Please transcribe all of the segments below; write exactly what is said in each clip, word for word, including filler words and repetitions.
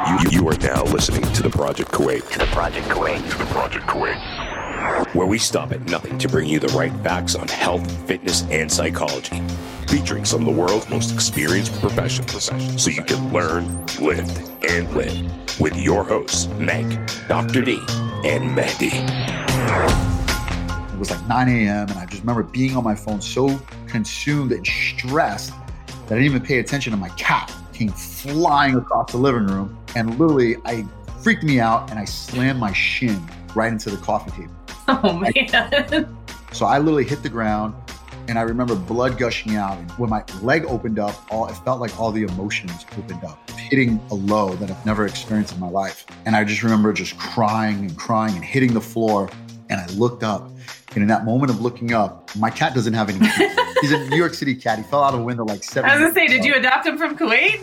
You, you are now listening to the Project Kuwait. To the Project Kuwait. To the Project Kuwait. Where we stop at nothing to bring you the right facts on health, fitness, and psychology. Featuring some of the world's most experienced professionals. So you can learn, lift, and live. With your hosts, Meg, Doctor D, and Mehdi. It was like nine a.m. and I just remember being on my phone so consumed and stressed that I didn't even pay attention to my cat came flying across the living room, and literally I freaked me out and I slammed my shin right into the coffee table. Oh man. I, so I literally hit the ground and I remember blood gushing out. And when my leg opened up, all it felt like all the emotions opened up, hitting a low that I've never experienced in my life. And I just remember just crying and crying and hitting the floor. And I looked up, and in that moment of looking up, my cat doesn't have any teeth. He's a New York City cat. He fell out of a window like seven. I was gonna say, did you adopt him from Kuwait?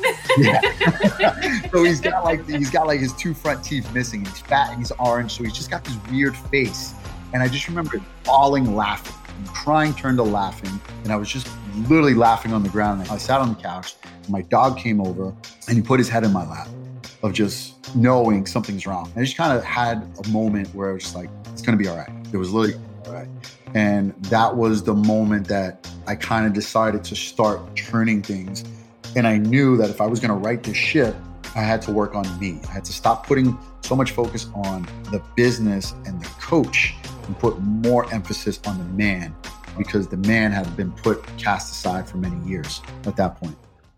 Yeah. So he's got like he's got like his two front teeth missing. He's fat and he's orange, so he's just got this weird face. And I just remember bawling, laughing, and crying turned to laughing, and I was just literally laughing on the ground. I sat on the couch. And my dog came over, and he put his head in my lap, of just knowing something's wrong. And I just kind of had a moment where I was just like, it's gonna be all right. It was literally all right. And that was the moment that I kind of decided to start turning things. And I knew that if I was going to right this ship, I had to work on me. I had to stop putting so much focus on the business and the coach and put more emphasis on the man, because the man had been put cast aside for many years at that point.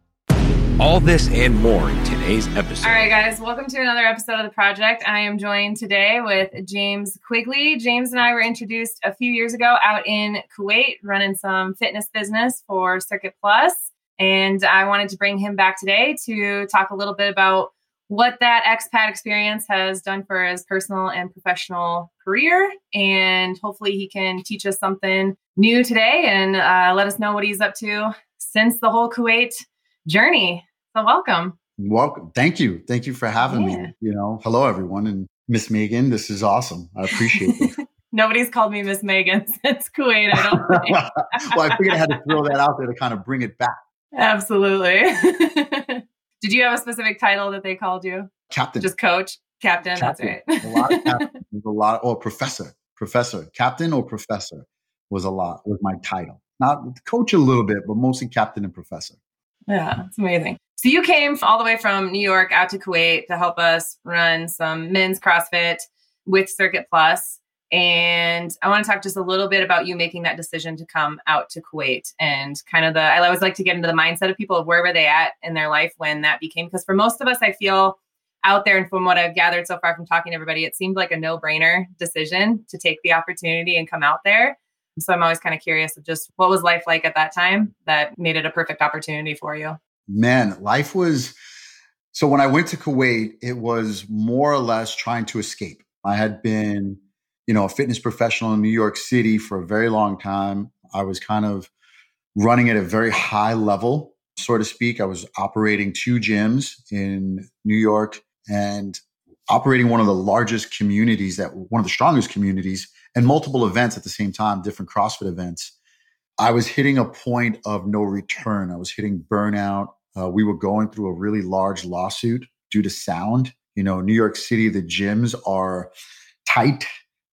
All this and more in today's episode. All right, guys, welcome to another episode of The Project. I am joined today with James Quigley. James and I were introduced a few years ago out in Kuwait, running some fitness business for Circuit Plus. And I wanted to bring him back today to talk a little bit about what that expat experience has done for his personal and professional career. And hopefully he can teach us something new today and uh, let us know what he's up to since the whole Kuwait journey. So welcome. Welcome. Thank you. Thank you for having yeah. me. You know, hello everyone. And Miss Megan, this is awesome. I appreciate it. Nobody's called me Miss Megan since Kuwait, I don't think. Well, I figured I had to throw that out there to kind of bring it back. Absolutely. Did you have a specific title that they called you? Captain. Just coach? Captain, Captain. That's right. A lot of captain. A lot, or professor. Professor. Captain or professor was a lot, was my title. Not coach a little bit, but mostly captain and professor. Yeah, it's amazing. So you came all the way from New York out to Kuwait to help us run some men's CrossFit with Circuit Plus. And I want to talk just a little bit about you making that decision to come out to Kuwait and kind of the, I always like to get into the mindset of people of where were they at in their life when that became, because for most of us, I feel out there, and from what I've gathered so far from talking to everybody, it seemed like a no-brainer decision to take the opportunity and come out there. So I'm always kind of curious of just what was life like at that time that made it a perfect opportunity for you? Man, life was, so when I went to Kuwait, it was more or less trying to escape. I had been, you know, a fitness professional in New York City for a very long time. I was kind of running at a very high level, so to speak. I was operating two gyms in New York and operating one of the largest communities, that one of the strongest communities, and multiple events at the same time, different CrossFit events. I was hitting a point of no return. I was hitting burnout. Uh, we were going through a really large lawsuit due to sound. You know, New York City, the gyms are tight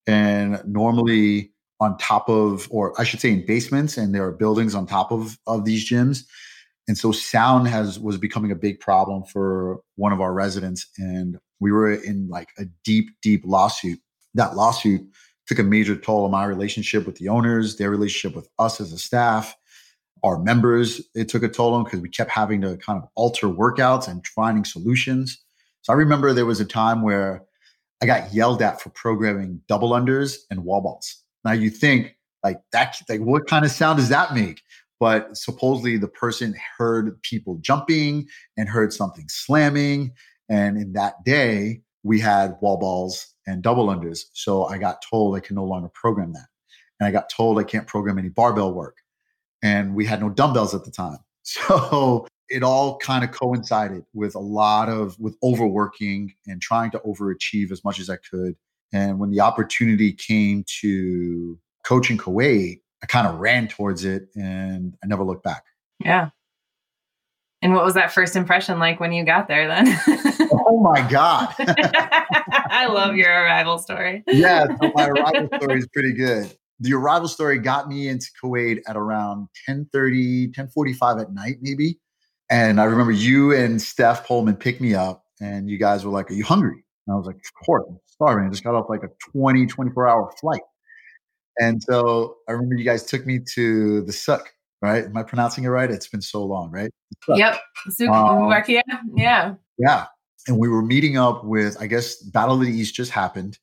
and normally on top of, or I should say in basements, and there are buildings on top of, of these gyms. And so sound has was becoming a big problem for one of our residents. And we were in like a deep, deep lawsuit. That lawsuit took a major toll on my relationship with the owners, their relationship with us as a staff, our members. It took a toll on because we kept having to kind of alter workouts and finding solutions. So I remember there was a time where I got yelled at for programming double unders and wall balls. Now you think like that, like what kind of sound does that make? But supposedly the person heard people jumping and heard something slamming. And in that day, we had wall balls and double unders. So I got told I can no longer program that. And I got told I can't program any barbell work. And we had no dumbbells at the time. So it all kind of coincided with a lot of, with overworking and trying to overachieve as much as I could. And when the opportunity came to coach in Kuwait, I kind of ran towards it and I never looked back. Yeah. And what was that first impression like when you got there then? Oh my God. I love your arrival story. Yeah, so my arrival story is pretty good. The arrival story got me into Kuwait at around ten thirty, ten forty-five at night, maybe. And I remember you and Steph Pullman picked me up and you guys were like, are you hungry? And I was like, of course, I'm starving. I just got off like a twenty, twenty-four hour flight. And so I remember you guys took me to the Souk, right? Am I pronouncing it right? It's been so long, right? Yep. Souk um, yeah. Yeah. And we were meeting up with, I guess, Battle of the East just happened.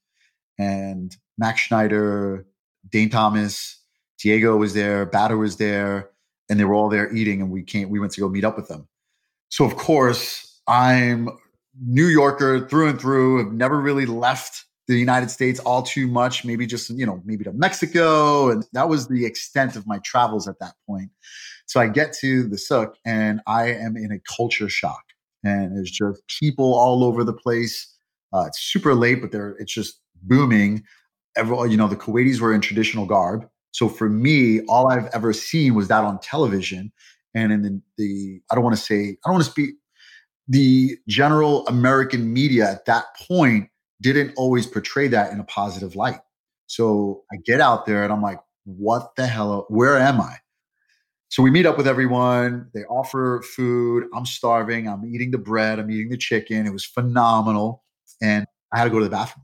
And Max Schneider, Dane Thomas, Diego was there, Batter was there, and they were all there eating. And we came, we went to go meet up with them. So of course, I'm New Yorker through and through. I've never really left the United States all too much, maybe just, you know, maybe to Mexico. And that was the extent of my travels at that point. So I get to the Souk and I am in a culture shock. And there's just people all over the place. Uh, it's super late, but they're, it's just booming. Everyone, you know, the Kuwaitis were in traditional garb. So for me, all I've ever seen was that on television. And in the, the I don't want to say, I don't want to speak, the general American media at that point didn't always portray that in a positive light. So I get out there and I'm like, what the hell, where am I? So we meet up with everyone. They offer food. I'm starving. I'm eating the bread. I'm eating the chicken. It was phenomenal. And I had to go to the bathroom.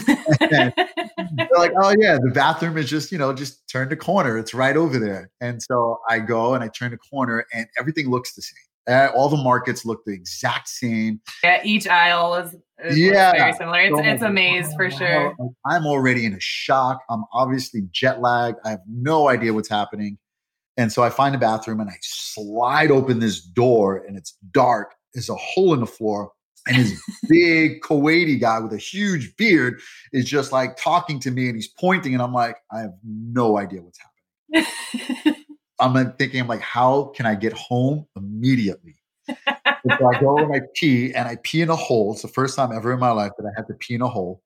And they're like, oh yeah, the bathroom is just, you know, just turn the corner. It's right over there. And so I go and I turn the corner and everything looks the same. Uh, all the markets look the exact same. Yeah, each aisle is, is yeah. very similar. It's, so it's a maze for sure. I'm already in a shock. I'm obviously jet lagged. I have no idea what's happening. And so I find a bathroom and I slide open this door and it's dark. There's a hole in the floor. And this big Kuwaiti guy with a huge beard is just like talking to me and he's pointing. And I'm like, I have no idea what's happening. I'm thinking, I'm like, how can I get home immediately? So I go and I pee and I pee in a hole. It's the first time ever in my life that I had to pee in a hole.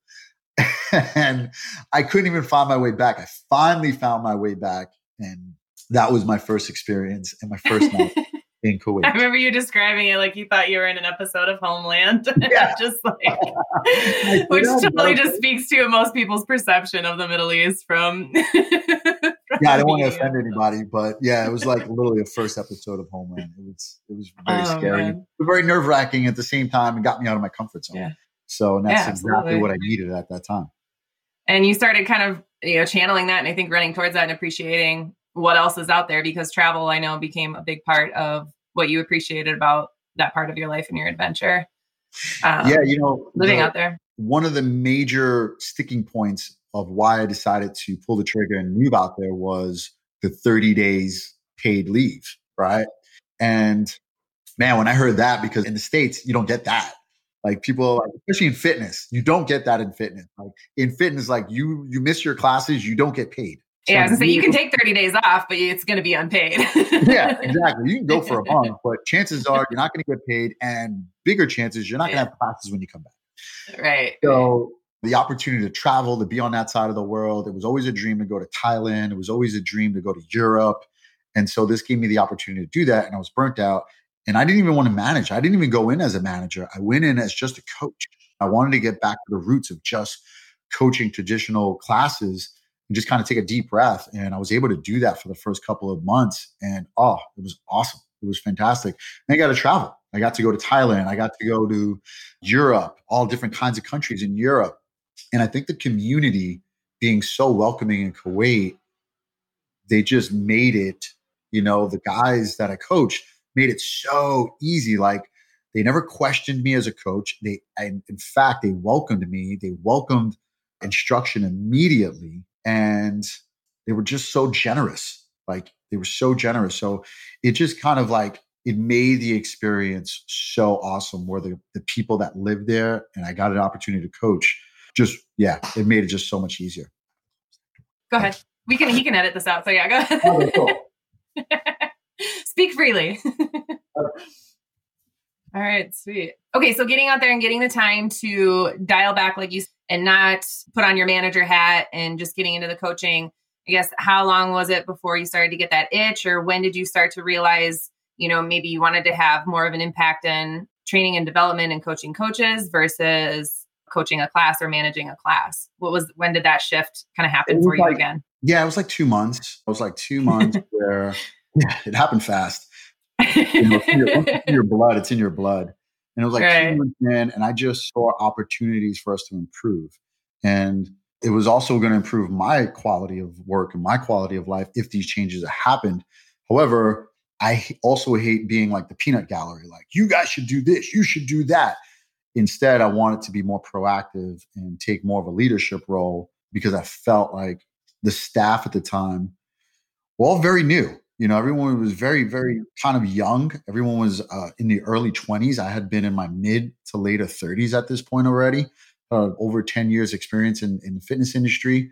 And I couldn't even find my way back. I finally found my way back. And that was my first experience and my first night in Kuwait. I remember you describing it like you thought you were in an episode of Homeland. Yeah. Just like, which totally just speaks to most people's perception of the Middle East from... Yeah, I don't want to offend anybody, but yeah, it was like literally a first episode of Homeland. It was it was very oh, scary, man. very nerve wracking at the same time, and got me out of my comfort zone. Yeah. So and that's yeah, exactly what I needed at that time. And you started kind of you know channeling that, and I think running towards that and appreciating what else is out there because travel, I know, became a big part of what you appreciated about that part of your life and your adventure. Um, yeah, you know, living the, out there. One of the major sticking points of why I decided to pull the trigger and move out there was the thirty days paid leave, right? And man, when I heard that, because in the States, you don't get that. Like people, like, especially in fitness, you don't get that in fitness. Like in fitness, like you you miss your classes, you don't get paid. So yeah, I was gonna say you can take thirty days off, but it's going to be unpaid. Yeah, exactly. You can go for a month, but chances are you're not going to get paid, and bigger chances you're not going to have classes when you come back. Right. So the opportunity to travel, to be on that side of the world, it was always a dream to go to Thailand. It was always a dream to go to Europe, and so this gave me the opportunity to do that. And I was burnt out, and I didn't even want to manage. I didn't even go in as a manager. I went in as just a coach. I wanted to get back to the roots of just coaching traditional classes. And just kind of take a deep breath. And I was able to do that for the first couple of months. And oh, it was awesome. It was fantastic. And I got to travel. I got to go to Thailand. I got to go to Europe, all different kinds of countries in Europe. And I think the community being so welcoming in Kuwait, they just made it, you know, the guys that I coached made it so easy. Like they never questioned me as a coach. They, I, in fact, they welcomed me. They welcomed instruction immediately. And they were just so generous. Like they were so generous. So it just kind of like, it made the experience so awesome where the, the people that lived there and I got an opportunity to coach. Just, yeah, it made it just so much easier. Go ahead. We can, he can edit this out. So yeah, go ahead. Okay, cool. Speak freely. All right, sweet. Okay, so getting out there and getting the time to dial back, like you said, and not put on your manager hat and just getting into the coaching. I guess, how long was it before you started to get that itch, or when did you start to realize, you know, maybe you wanted to have more of an impact in training and development and coaching coaches versus coaching a class or managing a class? What was, when did that shift kind of happen for you like, again? Yeah, it was like two months. It was like two months where yeah, it happened fast. You know, it's in your, it's in your blood. It's in your blood. And it was like right. two months in, and I just saw opportunities for us to improve. And it was also going to improve my quality of work and my quality of life if these changes had happened. However, I also hate being like the peanut gallery, like, you guys should do this, you should do that. Instead, I wanted to be more proactive and take more of a leadership role because I felt like the staff at the time were all very new. You know, everyone was very, very kind of young. Everyone was uh, in the early twenties. I had been in my mid to later thirties at this point already, uh, over ten years experience in, in the fitness industry.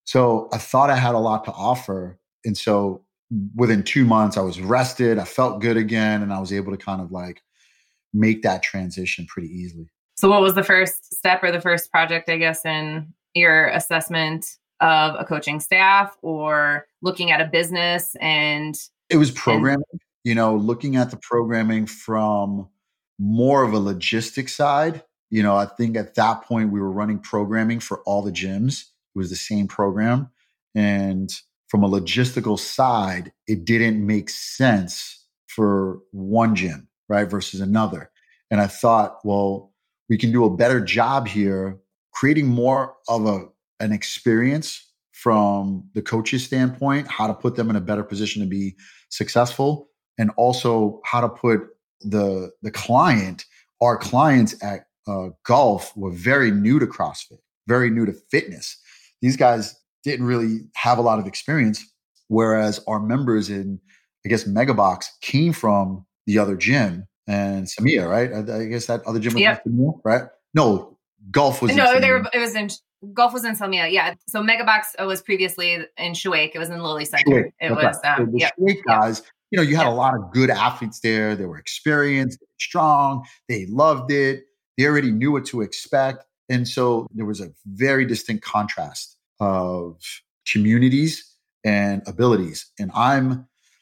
So I thought I had a lot to offer. And so within two months, I was rested. I felt good again. And I was able to kind of like make that transition pretty easily. So what was the first step or the first project, I guess, in your assessment of a coaching staff or looking at a business? And it was programming, and, you know, looking at the programming from more of a logistic side. You know, I think at that point we were running programming for all the gyms. It was the same program. And from a logistical side, it didn't make sense for one gym, right, versus another. And I thought, well, we can do a better job here, creating more of a an experience from the coach's standpoint, how to put them in a better position to be successful, and also how to put the the client, our clients at uh, Golf were very new to CrossFit, very new to fitness. These guys didn't really have a lot of experience, whereas our members in, I guess, Megabox came from the other gym and Samia, right? I, I guess that other gym was yep. in Samia, right? No, Golf was no, in they were. It was in Golf was in Samia, yeah. So Megabox was previously in Shuaik. It was in Lilly Center. Shuaik. It okay. was um, so the yep. Shuaik guys. You know, you had yep. a lot of good athletes there. They were experienced, strong. They loved it. They already knew what to expect, and so there was a very distinct contrast of communities and abilities. And I'm,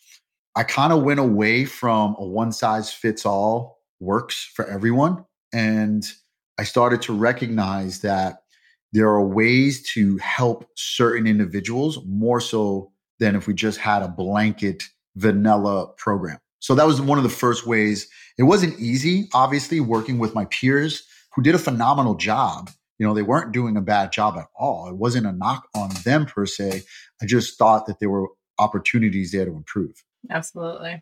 I kind of went away from a one size fits all works for everyone, and I started to recognize that there are ways to help certain individuals more so than if we just had a blanket vanilla program. So that was one of the first ways. It wasn't easy, obviously, working with my peers who did a phenomenal job. You know, they weren't doing a bad job at all. It wasn't a knock on them per se. I just thought that there were opportunities there to improve. Absolutely.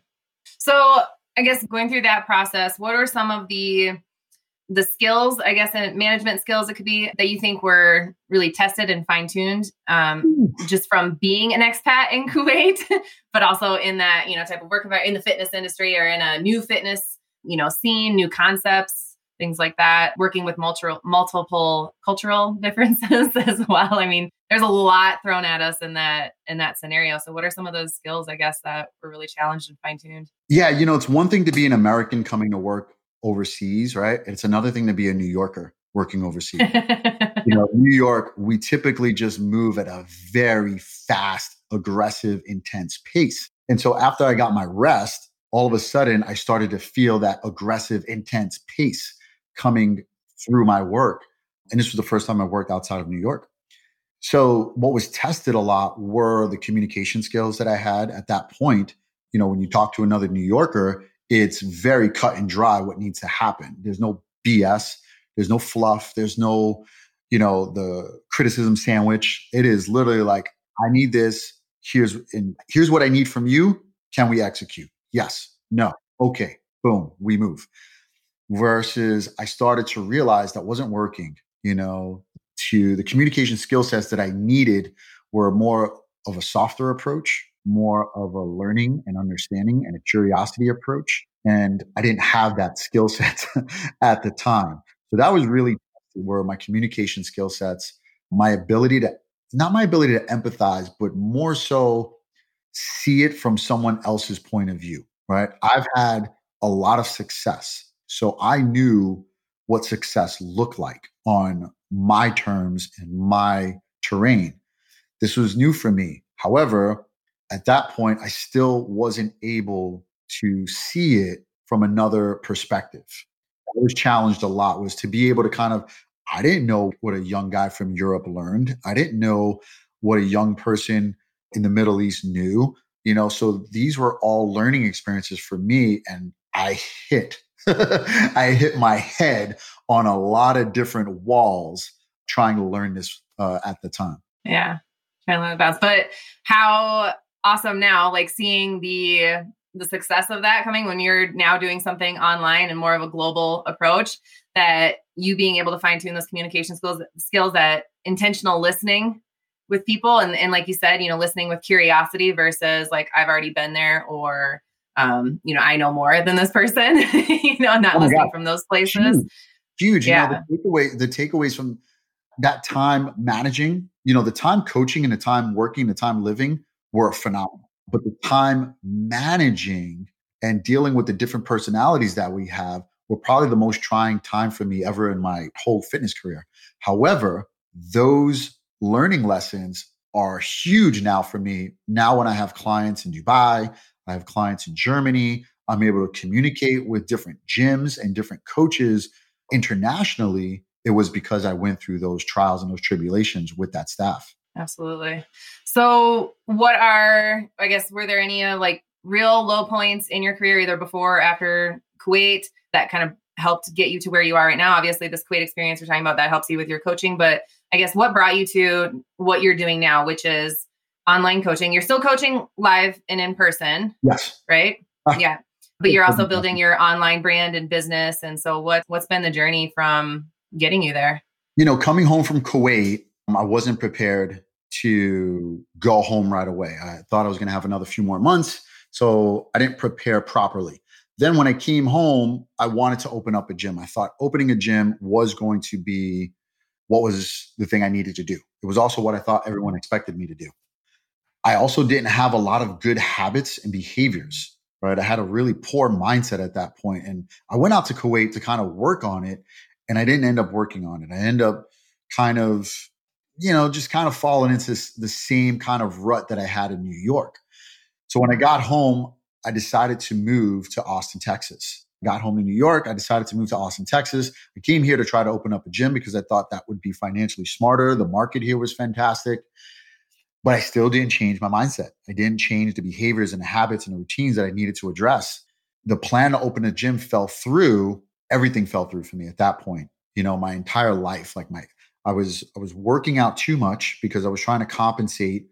So I guess going through that process, what are some of the the skills, I guess, and management skills it could be that you think were really tested and fine-tuned um, just from being an expat in Kuwait, but also in that, you know, type of work environment, in the fitness industry or in a new fitness, you know, scene, new concepts, things like that, working with multiple, multiple cultural differences as well. I mean, there's a lot thrown at us in that, in that scenario. So what are some of those skills, I guess, that were really challenged and fine-tuned? Yeah. You know, it's one thing to be an American coming to work overseas, right? It's another thing to be a New Yorker working overseas. You know, New York, we typically just move at a very fast, aggressive, intense pace. And so after I got my rest, all of a sudden I started to feel that aggressive, intense pace coming through my work. And this was the first time I worked outside of New York. So what was tested a lot were the communication skills that I had at that point. You know, when you talk to another New Yorker, it's very cut and dry what needs to happen. There's no B S. There's no fluff. There's no, you know, the criticism sandwich. It is literally like, I need this. Here's, and here's what I need from you. Can we execute? Yes. No. Okay. Boom. We move. Versus I started to realize that wasn't working, you know, to the communication skill sets that I needed were more of a softer approach, more of a learning and understanding and a curiosity approach. And I didn't have that skill set at the time. So that was really where my communication skill sets, my ability to, not my ability to empathize, but more so see it from someone else's point of view, right? I've had a lot of success. So I knew what success looked like on my terms and my terrain. This was new for me. However, at that point, I still wasn't able to see it from another perspective. was challenged a lot was to be able to kind of, I didn't know what a young guy from Europe learned. I didn't know what a young person in the Middle East knew, you know, so these were all learning experiences for me. And I hit, I hit my head on a lot of different walls trying to learn this uh, at the time. Yeah. Trying to learn the bounce. But how awesome now, like seeing the the success of that coming when you're now doing something online and more of a global approach, that you being able to fine tune those communication skills, skills that intentional listening with people. And, and like you said, you know, listening with curiosity versus like, I've already been there, or, um, you know, I know more than this person, you know, not oh listening God. From those places. Huge. Huge. Yeah. You know, the takeaway, the takeaways from that time managing, you know, the time coaching and the time working, the time living were phenomenal. But the time managing and dealing with the different personalities that we have were probably the most trying time for me ever in my whole fitness career. However, those learning lessons are huge now for me. Now, when I have clients in Dubai, I have clients in Germany, I'm able to communicate with different gyms and different coaches internationally. It was because I went through those trials and those tribulations with that staff. Absolutely. So what are, I guess, were there any uh, like real low points in your career, either before or after Kuwait, that kind of helped get you to where you are right now? Obviously, this Kuwait experience you're talking about, that helps you with your coaching. But I guess what brought you to what you're doing now, which is online coaching? You're still coaching live and in person. Yes. Right? Uh, yeah. But you're also building your online brand and business. And so what, what's been the journey from getting you there? You know, coming home from Kuwait, I wasn't prepared to go home right away. I thought I was going to have another few more months, so I didn't prepare properly. Then when I came home, I wanted to open up a gym. I thought opening a gym was going to be what was the thing I needed to do. It was also what I thought everyone expected me to do. I also didn't have a lot of good habits and behaviors, right? I had a really poor mindset at that point. And I went out to Kuwait to kind of work on it, and I didn't end up working on it. I ended up kind of, you know, just kind of falling into this, the same kind of rut that I had in New York. So when I got home, I decided to move to Austin, Texas. I got home to New York. I decided to move to Austin, Texas. I came here to try to open up a gym because I thought that would be financially smarter. The market here was fantastic, but I still didn't change my mindset. I didn't change the behaviors and the habits and the routines that I needed to address. The plan to open a gym fell through. Everything fell through for me at that point. You know, my entire life, like my I was I was working out too much because I was trying to compensate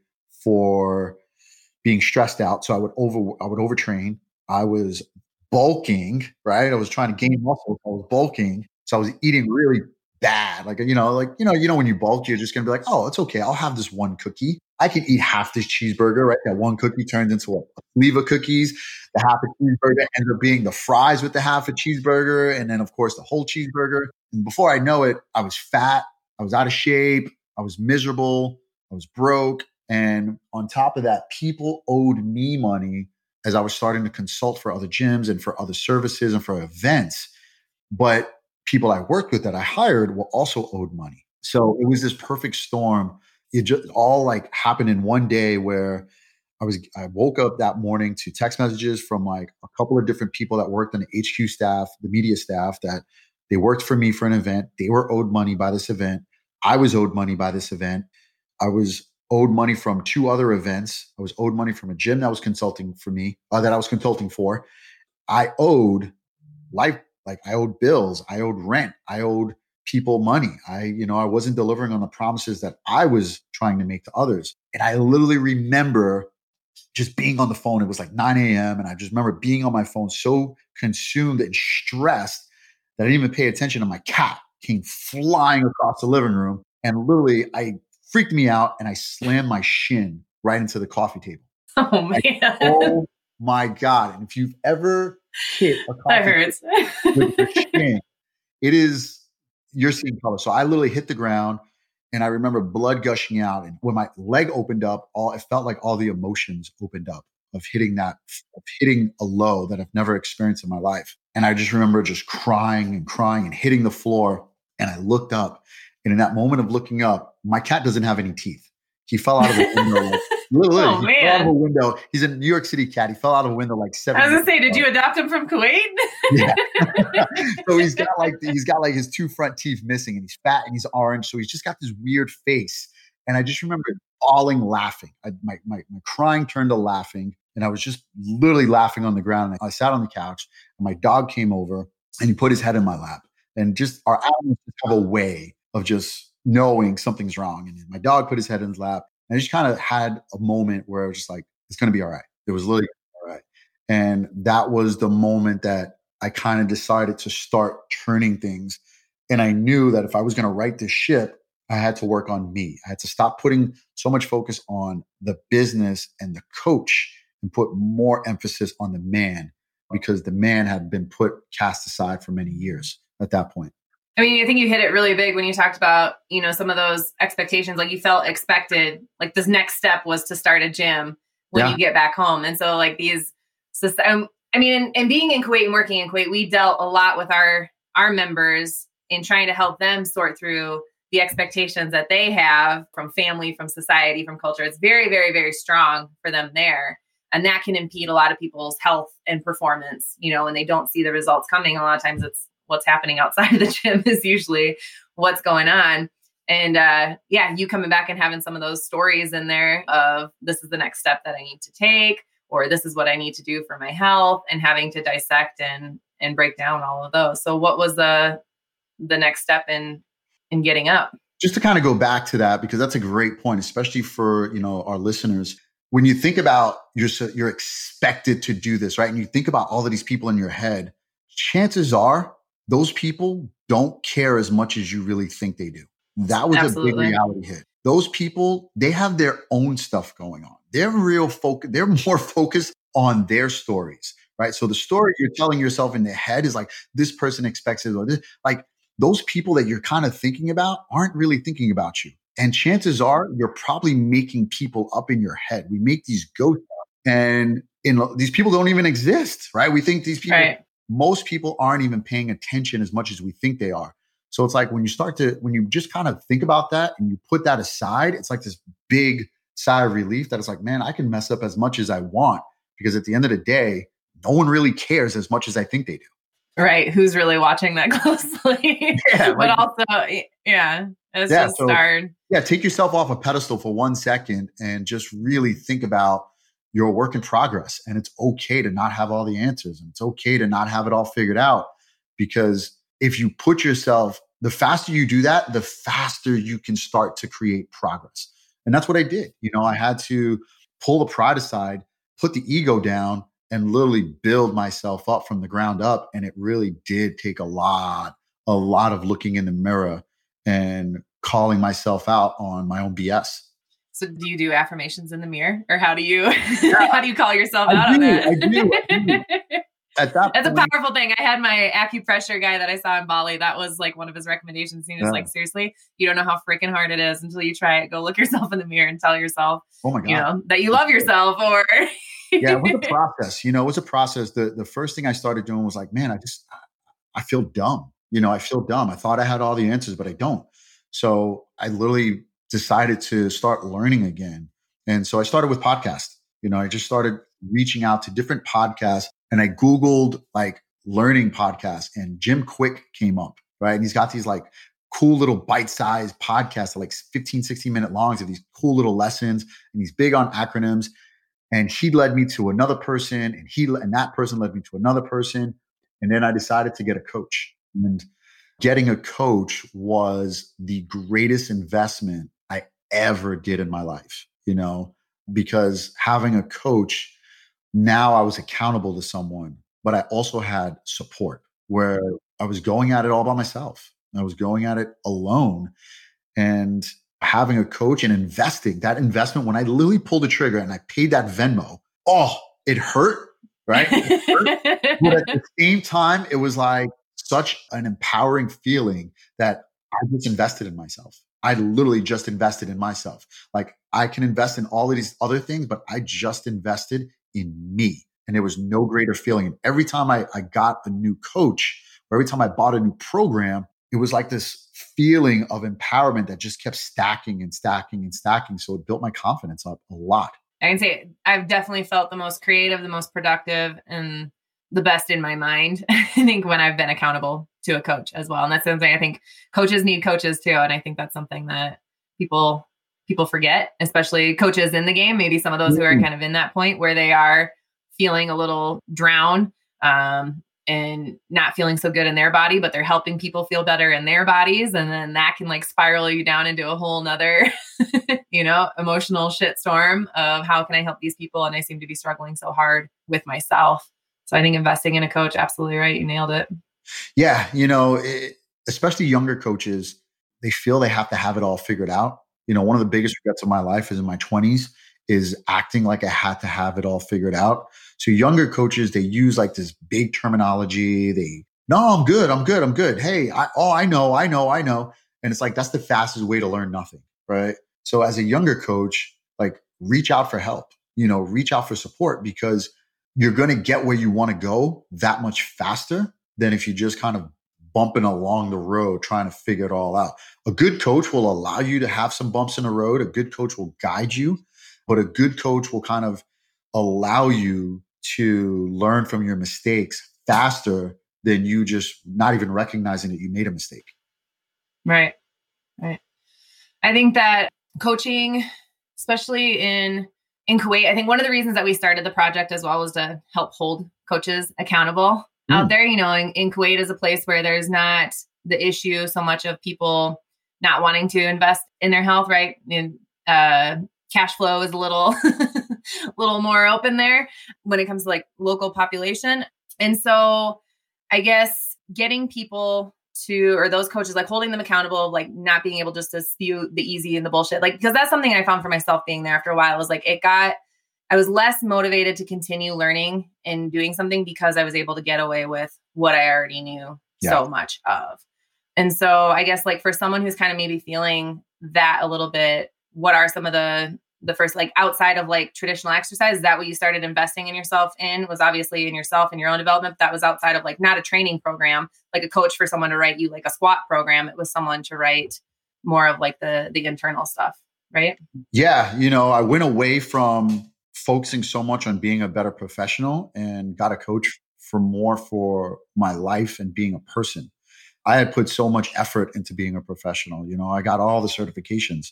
for being stressed out. So I would over I would overtrain. I was bulking, right? I was trying to gain muscle. I was bulking. So I was eating really bad. Like, you know, like, you know, you know, when you bulk, you're just gonna be like, oh, it's okay. I'll have this one cookie. I can eat half this cheeseburger, right? That one cookie turns into a sleeve of cookies. The half a cheeseburger ends up being the fries with the half a cheeseburger. And then of course the whole cheeseburger. And before I know it, I was fat. I was out of shape. I was miserable. I was broke. And on top of that, people owed me money as I was starting to consult for other gyms and for other services and for events. But people I worked with that I hired were also owed money. So it was this perfect storm. It just all like happened in one day where I was, I woke up that morning to text messages from like a couple of different people that worked on the H Q staff, the media staff, that they worked for me for an event. They were owed money by this event. I was owed money by this event. I was owed money from two other events. I was owed money from a gym that was consulting for me, uh, that I was consulting for. I owed life, like I owed bills. I owed rent. I owed people money. I, you know, I wasn't delivering on the promises that I was trying to make to others. And I literally remember just being on the phone. It was like nine a.m. And I just remember being on my phone so consumed and stressed that I didn't even pay attention to my cat came flying across the living room. And literally, I freaked me out and I slammed my shin right into the coffee table. Oh, man. Like, oh, my God. And if you've ever hit a coffee that hurts. table with your shin, it is, you're seeing color. So I literally hit the ground and I remember blood gushing out. And when my leg opened up, all it felt like all the emotions opened up of hitting that, of hitting a low that I've never experienced in my life. And I just remember just crying and crying and hitting the floor. And I looked up, and in that moment of looking up, my cat doesn't have any teeth. He fell out of the window like Literally, Oh, he man. fell out of a window. He's a New York City cat. He fell out of a window like seven. I was years gonna say, did ago. you adopt him from Kuwait? Yeah. So he's got like he's got like his two front teeth missing, and he's fat and he's orange. So he's just got this weird face. And I just remember bawling, laughing. I, my, my my crying turned to laughing, and I was just literally laughing on the ground. And I sat on the couch, and my dog came over, and he put his head in my lap. And just our animals just have a way of just knowing something's wrong. And my dog put his head in his lap. And I just kind of had a moment where I was just like, it's going to be all right. It was literally all right. And that was the moment that I kind of decided to start turning things. And I knew that if I was going to right this ship, I had to work on me. I had to stop putting so much focus on the business and the coach and put more emphasis on the man, because the man had been put cast aside for many years at that point. I mean, I think you hit it really big when you talked about, you know, some of those expectations, like you felt expected, like this next step was to start a gym when Yeah. you get back home. And so like these, so, um, I mean, and, and being in Kuwait and working in Kuwait, we dealt a lot with our, our members in trying to help them sort through the expectations that they have from family, from society, from culture. It's very, very, very strong for them there. And that can impede a lot of people's health and performance, you know, when they don't see the results coming. A lot of times it's what's happening outside of the gym is usually what's going on. And uh, yeah, you coming back and having some of those stories in there of this is the next step that I need to take, or this is what I need to do for my health, and having to dissect and and break down all of those. So what was the the next step in in getting up? Just to kind of go back to that, because that's a great point, especially for, you know, our listeners. When you think about you're you're expected to do this, right? And you think about all of these people in your head, chances are those people don't care as much as you really think they do. That was Absolutely. a big reality hit. Those people, they have their own stuff going on. They're real focus. They're more focused on their stories, right? So the story you're telling yourself in the head is like, this person expects it, or this, like those people that you're kind of thinking about aren't really thinking about you. And chances are you're probably making people up in your head. We make these ghosts up, and you know, these people don't even exist, right? We think these people, Right. most people aren't even paying attention as much as we think they are. So it's like when you start to, when you just kind of think about that and you put that aside, it's like this big sigh of relief that it's like, man, I can mess up as much as I want, because at the end of the day, no one really cares as much as I think they do. Right. Who's really watching that closely? Yeah, But like- also, yeah, it's Yeah, just so- started. Yeah, take yourself off a pedestal for one second and just really think about your work in progress. And it's okay to not have all the answers, and it's okay to not have it all figured out, because if you put yourself, the faster you do that, the faster you can start to create progress. And that's what I did. You know, I had to pull the pride aside, put the ego down, and literally build myself up from the ground up. And it really did take a lot, a lot of looking in the mirror and calling myself out on my own B S. So do you do affirmations in the mirror, or how do you, how do you call yourself I out do, on that? I do, I do. At that That's a point, powerful thing. I had my acupressure guy that I saw in Bali. That was like one of his recommendations. He was Yeah. like, seriously, you don't know how freaking hard it is until you try it. Go look yourself in the mirror and tell yourself, oh my God. you know, that you love yourself, or Yeah, it was a process. You know, it was a process. The the first thing I started doing was like, man, I just, I feel dumb. You know, I feel dumb. I thought I had all the answers, but I don't. So I literally decided to start learning again. And so I started with podcasts. You know, I just started reaching out to different podcasts, and I Googled like learning podcasts, and Jim Quick came up, right? And he's got these like cool little bite-sized podcasts, like fifteen, sixteen minute longs of these cool little lessons. And he's big on acronyms. And he led me to another person, and he and that person led me to another person. And then I decided to get a coach. And getting a coach was the greatest investment I ever did in my life, you know, because having a coach, now I was accountable to someone, but I also had support where I was going at it all by myself. I was going at it alone. And having a coach and investing, that investment, when I literally pulled the trigger and I paid that Venmo, oh, it hurt, right? It hurt. But at the same time, it was like such an empowering feeling that I just invested in myself. I literally just invested in myself. Like I can invest in all of these other things, but I just invested in me. And there was no greater feeling. And every time I, I got a new coach, or every time I bought a new program, it was like this feeling of empowerment that just kept stacking and stacking and stacking. So it built my confidence up a lot. I can say I've definitely felt the most creative, the most productive, and the best in my mind, I think, when I've been accountable to a coach as well. And that's something I think coaches need coaches too. And I think that's something that people people forget, especially coaches in the game, maybe some of those who are kind of in that point where they are feeling a little drowned um, and not feeling so good in their body, but they're helping people feel better in their bodies. And then that can like spiral you down into a whole nother, you know, emotional shitstorm of how can I help these people? And I seem to be struggling so hard with myself. So I think investing in a coach, absolutely right. You nailed it. Yeah. You know, it, especially younger coaches, they feel they have to have it all figured out. You know, one of the biggest regrets of my life is in my twenties is acting like I had to have it all figured out. So younger coaches, they use like this big terminology. They, no, I'm good. I'm good. I'm good. Hey, I, oh, I know, I know, I know. And it's like, that's the fastest way to learn nothing. Right. So as a younger coach, like reach out for help, you know, reach out for support, because you're going to get where you want to go that much faster than if you just kind of bumping along the road trying to figure it all out. A good coach will allow you to have some bumps in the road. A good coach will guide you, but a good coach will kind of allow you to learn from your mistakes faster than you just not even recognizing that you made a mistake. Right. Right. I think that coaching, especially in in Kuwait, I think one of the reasons that we started the project as well was to help hold coaches accountable mm. out there. You know, in, in Kuwait is a place where there's not the issue so much of people not wanting to invest in their health, right? And uh, cash flow is a little, little more open there when it comes to like local population. And so I guess getting people to, or those coaches, like holding them accountable, like not being able just to spew the easy and the bullshit, like, because that's something I found for myself being there after a while. Was like, it got, I was less motivated to continue learning and doing something because I was able to get away with what I already knew yeah. so much of. And so I guess like for someone who's kind of maybe feeling that a little bit, what are some of the, the first, like outside of like traditional exercise, is that what you started investing in yourself in? Was obviously in yourself and your own development. That was outside of like not a training program, like a coach for someone to write you like a squat program. It was someone to write more of like the, the internal stuff, right? Yeah. You know, I went away from focusing so much on being a better professional and got a coach for more for my life and being a person. I had put so much effort into being a professional. You know, I got all the certifications.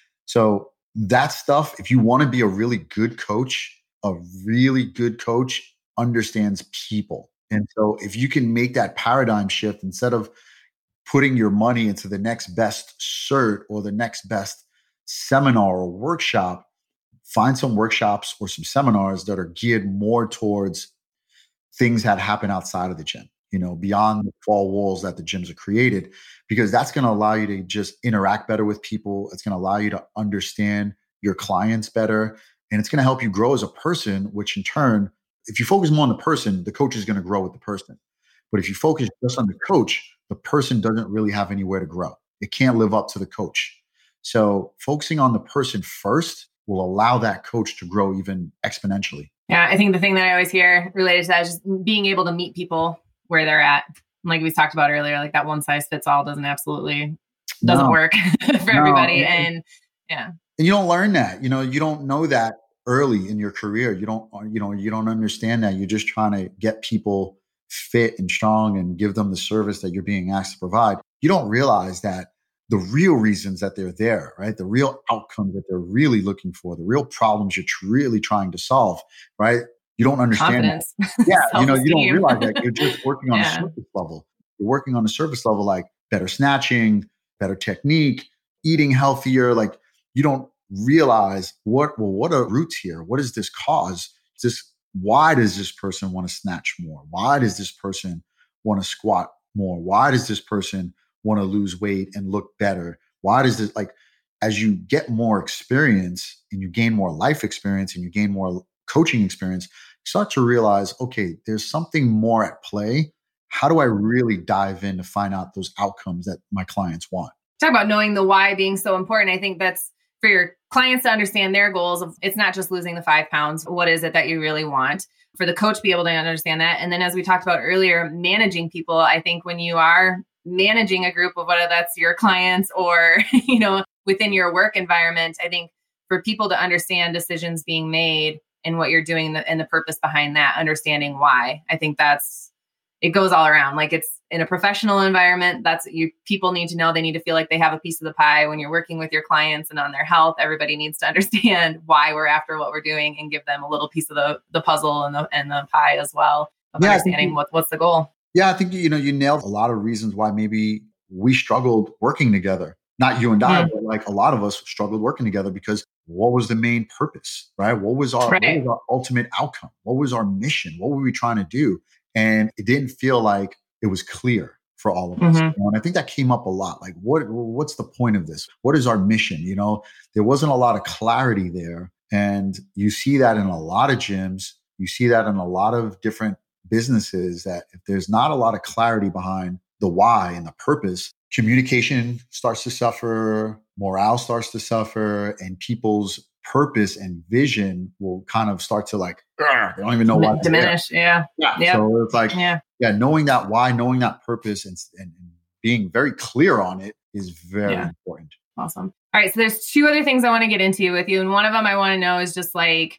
So that stuff, if you want to be a really good coach, a really good coach understands people. And so if you can make that paradigm shift, instead of putting your money into the next best cert or the next best seminar or workshop, find some workshops or some seminars that are geared more towards things that happen outside of the gym, you know, beyond the four walls that the gyms are created, because that's going to allow you to just interact better with people. It's going to allow you to understand your clients better, and it's going to help you grow as a person, which in turn, if you focus more on the person, the coach is going to grow with the person. But if you focus just on the coach, the person doesn't really have anywhere to grow. It can't live up to the coach. So focusing on the person first will allow that coach to grow even exponentially. Yeah, I think the thing that I always hear related to that is just being able to meet people where they're at. Like we talked about earlier, like that one size fits all doesn't absolutely doesn't no. work for no. everybody. And yeah. And you don't learn that, you know, you don't know that early in your career. You don't, you know, you don't understand that. You're just trying to get people fit and strong and give them the service that you're being asked to provide. You don't realize that the real reasons that they're there, right? The real outcomes that they're really looking for, the real problems you're tr- really trying to solve, right? You don't understand Confidence. that. Yeah, you know, you don't realize that. You're just working on yeah. a surface level. You're working on a surface level, like better snatching, better technique, eating healthier. Like you don't realize what, well, what are roots here? What is this cause? This, why does this person want to snatch more? Why does this person want to squat more? Why does this person want to lose weight and look better? Why does this, like, as you get more experience and you gain more life experience and you gain more coaching experience, you start to realize, okay, there's something more at play. How do I really dive in to find out those outcomes that my clients want? Talk about knowing the why being so important. I think that's for your clients to understand their goals. Of, it's not just losing the five pounds. What is it that you really want? For the coach to be able to understand that. And then as we talked about earlier, managing people, I think when you are managing a group of whether that's your clients or, you know, within your work environment, I think for people to understand decisions being made and what you're doing and the, and the purpose behind that, understanding why. I think that's, it goes all around. Like it's in a professional environment, that's you, people need to know, they need to feel like they have a piece of the pie. When you're working with your clients and on their health, everybody needs to understand why we're after what we're doing and give them a little piece of the, the puzzle and the, and the pie as well of yeah, understanding you, what, what's the goal. Yeah. I think, you know, you nailed a lot of reasons why maybe we struggled working together. Not you and I, mm-hmm. but like a lot of us struggled working together because what was the main purpose, right? What was our, right. what was our ultimate outcome? What was our mission? What were we trying to do? And it didn't feel like it was clear for all of us. Mm-hmm. You know? And I think that came up a lot. Like, what, what's the point of this? What is our mission? You know, there wasn't a lot of clarity there. And you see that in a lot of gyms. You see that in a lot of different businesses, that if there's not a lot of clarity behind the why and the purpose, communication starts to suffer, morale starts to suffer, and people's purpose and vision will kind of start to like, they don't even know why. Diminish. Yeah. Yeah. Yep. So it's like, yeah. yeah, knowing that why, knowing that purpose and, and, and being very clear on it is very yeah. important. Awesome. All right. So there's two other things I want to get into with you. And one of them I want to know is just like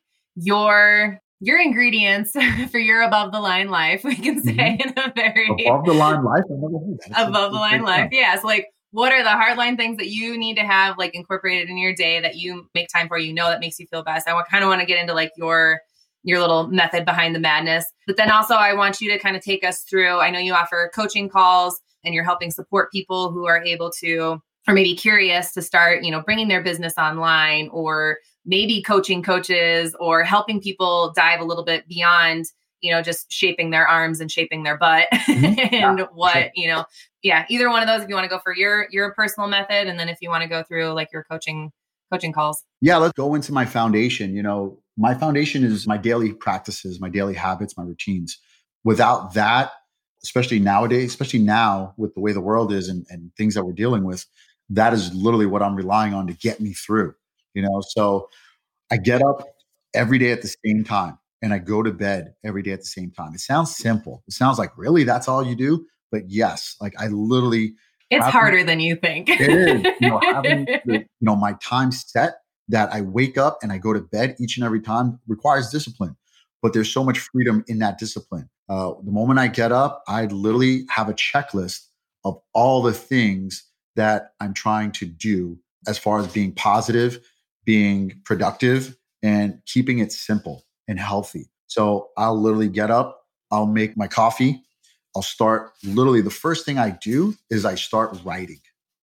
your your ingredients for your above the line life, we can say mm-hmm. in a very above the line life. Above the line life. Yeah. So like, what are the hardline things that you need to have like incorporated in your day that you make time for, you know, that makes you feel best? I kind of want to get into like your, your little method behind the madness, but then also I want you to kind of take us through, I know you offer coaching calls and you're helping support people who are able to, or maybe curious to start, you know, bringing their business online, or maybe coaching coaches, or helping people dive a little bit beyond, you know, just shaping their arms and shaping their butt mm-hmm. and yeah, what, sure. you know, yeah, either one of those, if you want to go for your, your personal method. And then if you want to go through like your coaching, coaching calls. Yeah. Let's go into my foundation. You know, my foundation is my daily practices, my daily habits, my routines. Without that, especially nowadays, especially now with the way the world is and, and things that we're dealing with, that is literally what I'm relying on to get me through, you know? So I get up every day at the same time and I go to bed every day at the same time. It sounds simple. It sounds like, really, that's all you do? But yes, like I literally. It's having, harder than you think. It is. You know, having the, you know, my time set that I wake up and I go to bed each and every time requires discipline, but there's so much freedom in that discipline. Uh, the moment I get up, I literally have a checklist of all the things that I'm trying to do as far as being positive, being productive, and keeping it simple and healthy. So I'll literally get up, I'll make my coffee, I'll start literally the first thing I do is I start writing.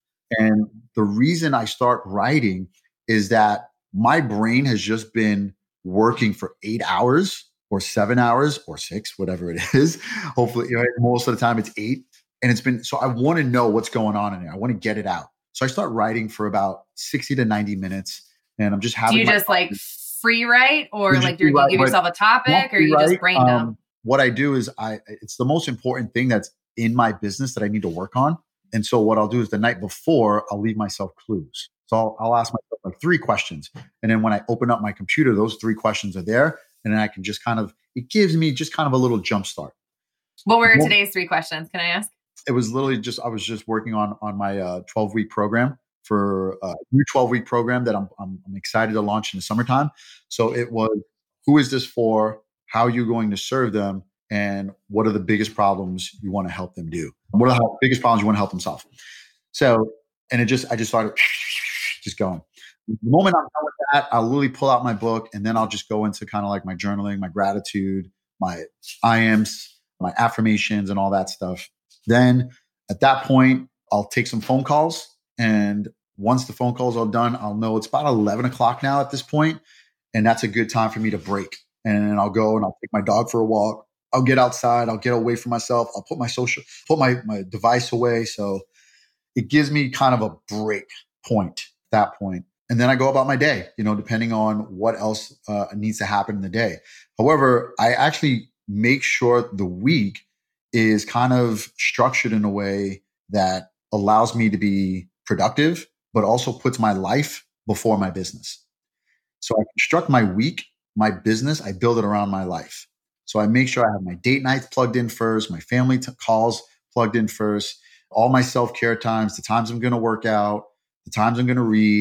And the reason I start writing is that my brain has just been working for eight hours or seven hours or six, whatever it is. Hopefully, you know, most of the time it's eight. And it's been, so I want to know what's going on in there. I want to get it out. So I start writing for about sixty to ninety minutes. And I'm just having. Do you just like free write, or like do you give yourself a topic, or you just brain dump? Um, what I do is I, it's the most important thing that's in my business that I need to work on. And so what I'll do is the night before, I'll leave myself clues. So I'll, I'll ask myself like three questions. And then when I open up my computer, those three questions are there. And then I can just kind of, it gives me just kind of a little jump start. What were today's three questions? Can I ask? It was literally just, I was just working on, on my uh, twelve week program for a new twelve week program that I'm, I'm, I'm excited to launch in the summertime. So it was, who is this for? How are you going to serve them? And what are the biggest problems you want to help them do? What are the biggest problems you want to help them solve? So, and it just, I just started just going. The moment I'm done with that, I'll literally pull out my book, and then I'll just go into kind of like my journaling, my gratitude, my I Ams, my affirmations, and all that stuff. Then at that point, I'll take some phone calls. And once the phone calls are done, I'll know it's about eleven o'clock now at this point, and that's a good time for me to break. And then I'll go and I'll take my dog for a walk. I'll get outside. I'll get away from myself. I'll put my social, put my, my device away. So it gives me kind of a break point at that point. And then I go about my day, you know, depending on what else uh, needs to happen in the day. However, I actually make sure the week is kind of structured in a way that allows me to be productive, but also puts my life before my business. So I construct my week, my business, I build it around my life. So I make sure I have my date nights plugged in first, my family t- calls plugged in first, all my self-care times, the times I'm going to work out, the times I'm going to read,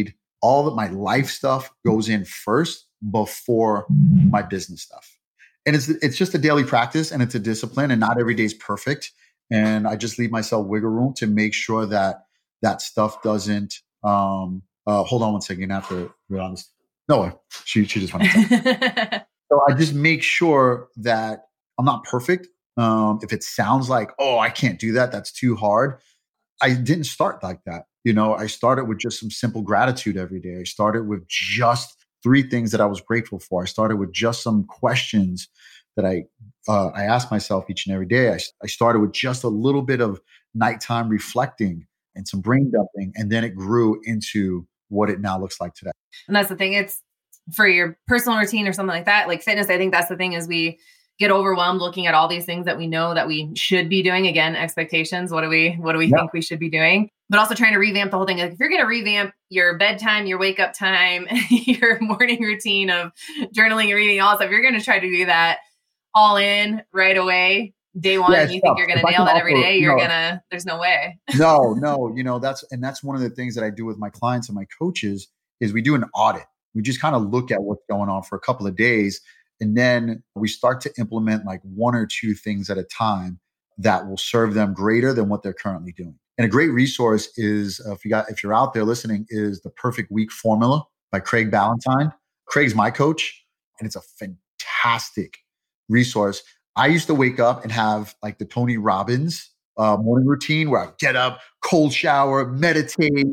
all of my life stuff goes in first before my business stuff. And it's it's just a daily practice and it's a discipline, and not every day is perfect. And I just leave myself wiggle room to make sure that that stuff doesn't, um, uh, hold on one second. I have to be honest. No, she, she just went to So I just make sure that I'm not perfect. Um, if it sounds like, oh, I can't do that, that's too hard. I didn't start like that. You know, I started with just some simple gratitude every day. I started with just three things that I was grateful for. I started with just some questions that I uh, I asked myself each and every day. I, I started with just a little bit of nighttime reflecting and some brain dumping, and then it grew into what it now looks like today. And that's the thing. It's for your personal routine or something like that. Like fitness, I think that's the thing is we get overwhelmed looking at all these things that we know that we should be doing. Again, expectations. What do we, what do we yeah. think we should be doing? But also trying to revamp the whole thing. Like if you're going to revamp your bedtime, your wake up time, your morning routine of journaling and reading, all stuff, you're going to try to do that all in right away. Day one, yeah, and you tough. think you're going to nail that every day. You're going to, there's no way. no, no, you know, that's, and that's one of the things that I do with my clients and my coaches is we do an audit. We just kind of look at what's going on for a couple of days. And then we start to implement like one or two things at a time that will serve them greater than what they're currently doing. And a great resource is, uh, if you got, if you're out there listening, is the Perfect Week Formula by Craig Ballantyne. Craig's my coach, and it's a fantastic resource. I used to wake up and have like the Tony Robbins uh, morning routine where I get up, cold shower, meditate,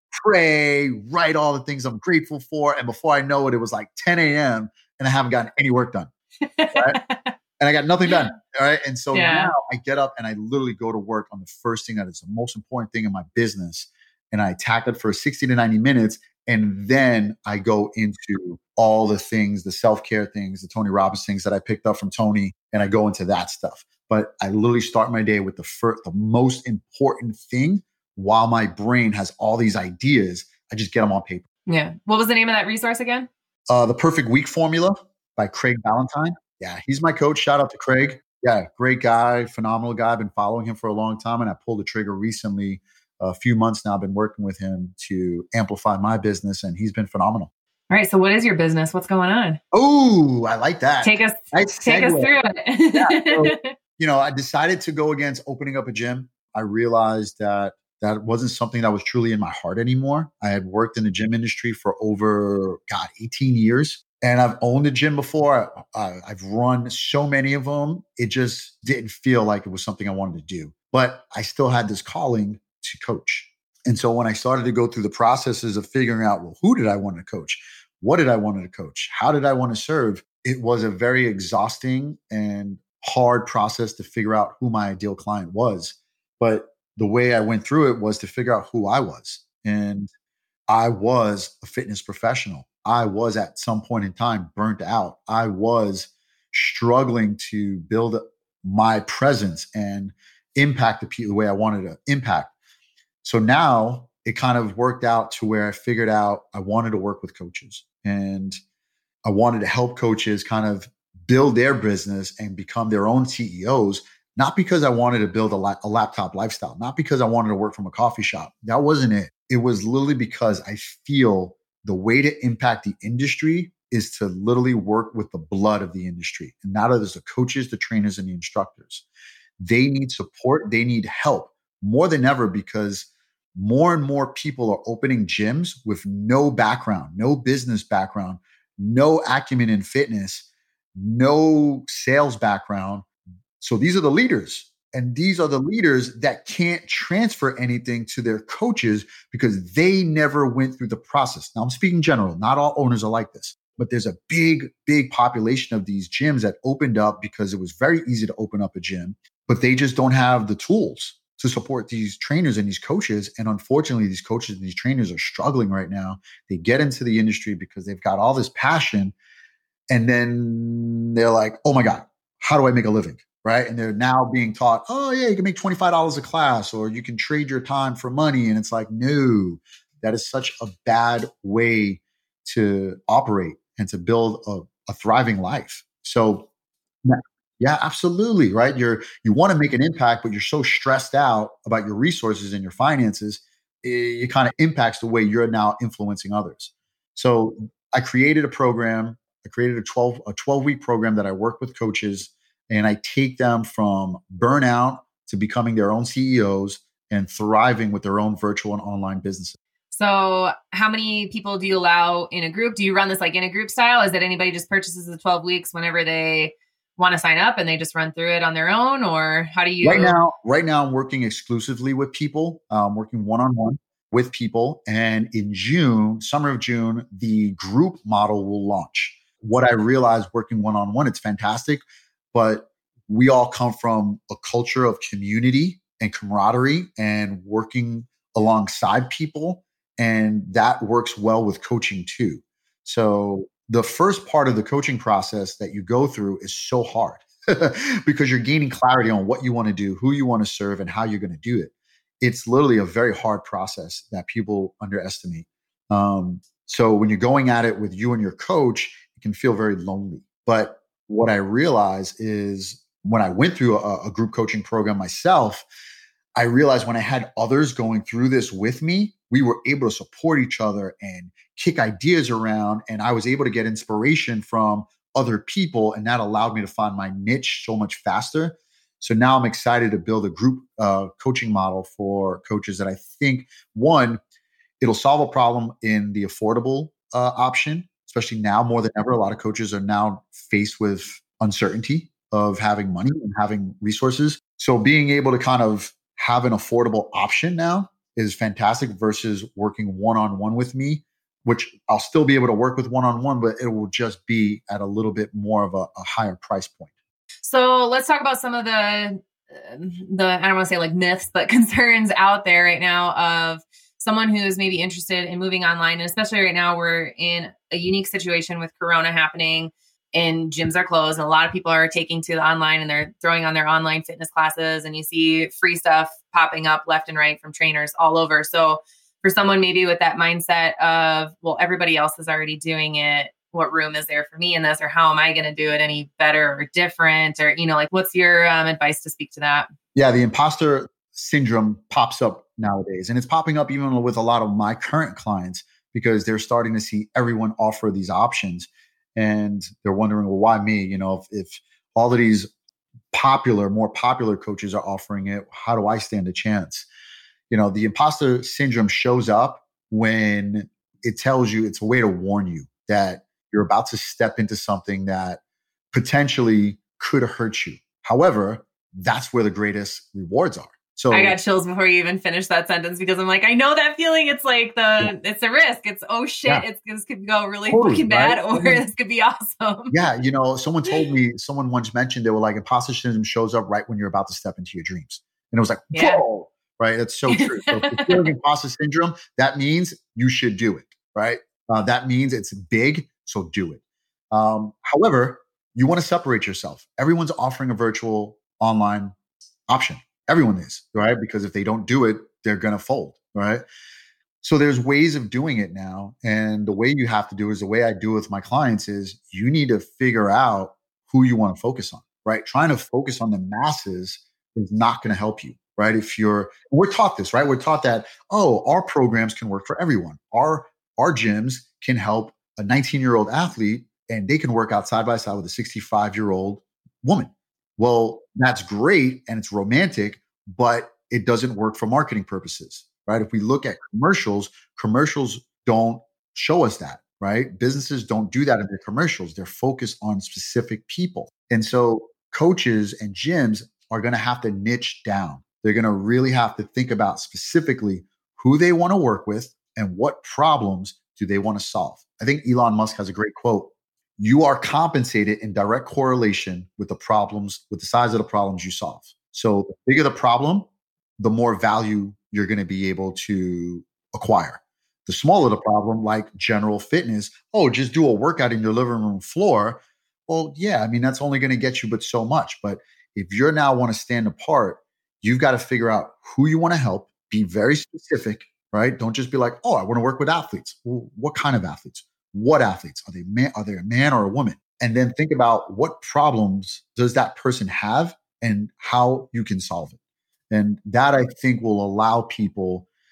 pray, write all the things I'm grateful for. And before I know it, it was like ten a.m. and I haven't gotten any work done. Right? And I got nothing done. All right. And so yeah. now I get up and I literally go to work on the first thing that is the most important thing in my business. And I attack it for sixty to ninety minutes. And then I go into all the things, the self-care things, the Tony Robbins things that I picked up from Tony, and I go into that stuff. But I literally start my day with the first, the most important thing while my brain has all these ideas. I just get them on paper. Yeah. What was the name of that resource again? Uh, the Perfect Week Formula by Craig Ballantyne. Yeah, he's my coach. Shout out to Craig. Yeah, great guy, phenomenal guy. I've been following him for a long time, and I pulled the trigger recently. A few months now, I've been working with him to amplify my business, and he's been phenomenal. All right. So what is your business? What's going on? Oh, I like that. Take us, nice take us through it. yeah, so, you know, I decided to go against opening up a gym. I realized that that wasn't something that was truly in my heart anymore. I had worked in the gym industry for over, God, eighteen years. And I've owned a gym before. I, I've run so many of them. It just didn't feel like it was something I wanted to do. But I still had this calling to coach. And so when I started to go through the processes of figuring out, well, who did I want to coach? What did I want to coach? How did I want to serve? It was a very exhausting and hard process to figure out who my ideal client was. But the way I went through it was to figure out who I was. And I was a fitness professional. I was at some point in time burnt out. I was struggling to build my presence and impact the people the way I wanted to impact. So now it kind of worked out to where I figured out I wanted to work with coaches, and I wanted to help coaches kind of build their business and become their own C E Os, not because I wanted to build a, la- a laptop lifestyle, not because I wanted to work from a coffee shop. That wasn't it. It was literally because I feel the way to impact the industry is to literally work with the blood of the industry. And not others, the coaches, the trainers, and the instructors. They need support. They need help more than ever, because more and more people are opening gyms with no background, no business background, no acumen in fitness, no sales background. So these are the leaders. And these are the leaders that can't transfer anything to their coaches because they never went through the process. Now, I'm speaking general. Not all owners are like this, but there's a big, big population of these gyms that opened up because it was very easy to open up a gym, but they just don't have the tools to support these trainers and these coaches. And unfortunately, these coaches and these trainers are struggling right now. They get into the industry because they've got all this passion. And then they're like, oh my God, how do I make a living? Right. And they're now being taught, oh yeah, you can make twenty-five dollars a class, or you can trade your time for money. And it's like, no, that is such a bad way to operate and to build a, a thriving life. So yeah, absolutely. Right. You're, you want to make an impact, but you're so stressed out about your resources and your finances. it, it kind of impacts the way you're now influencing others. So I created a program. I created a twelve a twelve week program that I work with coaches, and I take them from burnout to becoming their own C E Os and thriving with their own virtual and online businesses. So how many people do you allow in a group? Do you run this like in a group style? Is that anybody just purchases the twelve weeks whenever they want to sign up and they just run through it on their own? Or how do you? Right now, right now I'm working exclusively with people. I'm working one-on-one with people. And in June, summer of June, the group model will launch. What I realized working one-on-one, it's fantastic, but we all come from a culture of community and camaraderie and working alongside people. And that works well with coaching too. So the first part of the coaching process that you go through is so hard because you're gaining clarity on what you want to do, who you want to serve, and how you're going to do it. It's literally a very hard process that people underestimate. Um, so when you're going at it with you and your coach, it can feel very lonely. But what I realized is when I went through a, a group coaching program myself, I realized when I had others going through this with me, we were able to support each other and kick ideas around. And I was able to get inspiration from other people. And that allowed me to find my niche so much faster. So now I'm excited to build a group uh, coaching model for coaches that I think, one, it'll solve a problem in the affordable uh, option, especially now more than ever. A lot of coaches are now faced with uncertainty of having money and having resources. So being able to kind of have an affordable option now is fantastic versus working one-on-one with me, which I'll still be able to work with one-on-one, but it will just be at a little bit more of a, a higher price point. So let's talk about some of the, the I don't want to say like myths, but concerns out there right now of someone who's maybe interested in moving online. And especially right now, we're in a unique situation with Corona happening and gyms are closed. And a lot of people are taking to the online and they're throwing on their online fitness classes. And you see free stuff popping up left and right from trainers all over. So for someone maybe with that mindset of, well, everybody else is already doing it, what room is there for me in this? Or how am I going to do it any better or different? Or, you know, like what's your um, advice to speak to that? Yeah, the imposter syndrome pops up nowadays. And it's popping up even with a lot of my current clients because they're starting to see everyone offer these options. And they're wondering, well, why me? You know, if, if all of these popular, more popular coaches are offering it, how do I stand a chance? You know, the imposter syndrome shows up when it tells you, it's a way to warn you that you're about to step into something that potentially could hurt you. However, that's where the greatest rewards are. So I got chills before you even finished that sentence because I'm like, I know that feeling. It's like the, yeah. it's a risk. It's, oh shit, yeah. it's, this could go really totally, fucking bad right? or this could be awesome. Yeah. You know, someone told me, someone once mentioned, they were like, imposter syndrome shows up right when you're about to step into your dreams. And it was like, yeah. whoa, right? That's so true. So if you're feeling imposter syndrome, that means you should do it, right? Uh, that means it's big, so do it. Um, however, you want to separate yourself. Everyone's offering a virtual online option. Everyone is, right? Because if they don't do it, they're going to fold, right? So there's ways of doing it now. And the way you have to do is the way I do with my clients is you need to figure out who you want to focus on, right? Trying to focus on the masses is not going to help you, right? If you're, we're taught this, right? We're taught that, oh, our programs can work for everyone. Our, our gyms can help a nineteen year old athlete and they can work out side by side with a sixty-five year old woman. Well, that's great and it's romantic, but it doesn't work for marketing purposes, right? If we look at commercials, commercials don't show us that, right? Businesses don't do that in their commercials. They're focused on specific people. And so coaches and gyms are going to have to niche down. They're going to really have to think about specifically who they want to work with and what problems do they want to solve. I think Elon Musk has a great quote. You are compensated in direct correlation with the problems, with the size of the problems you solve. So the bigger the problem, the more value you're going to be able to acquire. The smaller the problem, like general fitness, oh, just do a workout in your living room floor. Well, yeah, I mean, that's only going to get you but so much. But if you now want to stand apart, you've got to figure out who you want to help, be very specific, right? Don't just be like, oh, I want to work with athletes. Well, what kind of athletes? What athletes? Are they man, are they a man or a woman? And then think about what problems does that person have and how you can solve it. And that I think will allow people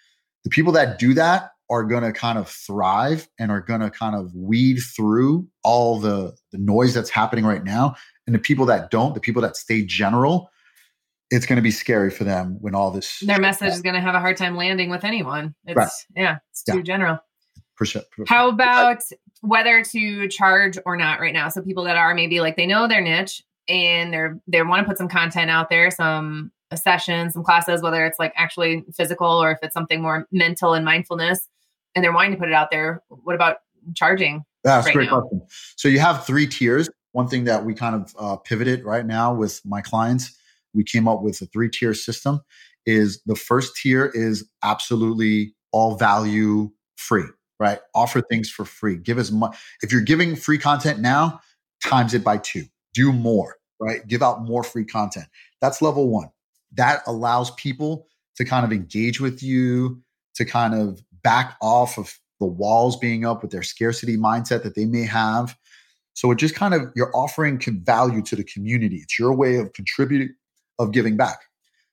The people that do that are going to kind of thrive and are going to kind of weed through all the, the noise that's happening right now. And the people that don't, the people that stay general, it's going to be scary for them when all this... Their message is going to have a hard time landing with anyone. It's, right. yeah, it's too yeah. general. For sure, for How about whether to charge or not right now? So people that are maybe like, they know their niche and they're, they want to put some content out there, some sessions, some classes, whether it's like actually physical or if it's something more mental and mindfulness, and they're wanting to put it out there. What about charging? Yeah, that's right a great now? question. So you have three tiers. One thing that we kind of uh, pivoted right now with my clients, we came up with a three-tier system. Is the first tier is absolutely all value free, right? Offer things for free. Give as much. If you're giving free content now, times it by two. Do more, right? Give out more free content. That's level one. That allows people to kind of engage with you, to kind of back off of the walls being up with their scarcity mindset that they may have. So it just kind of, you're offering value to the community. It's your way of contributing, of giving back.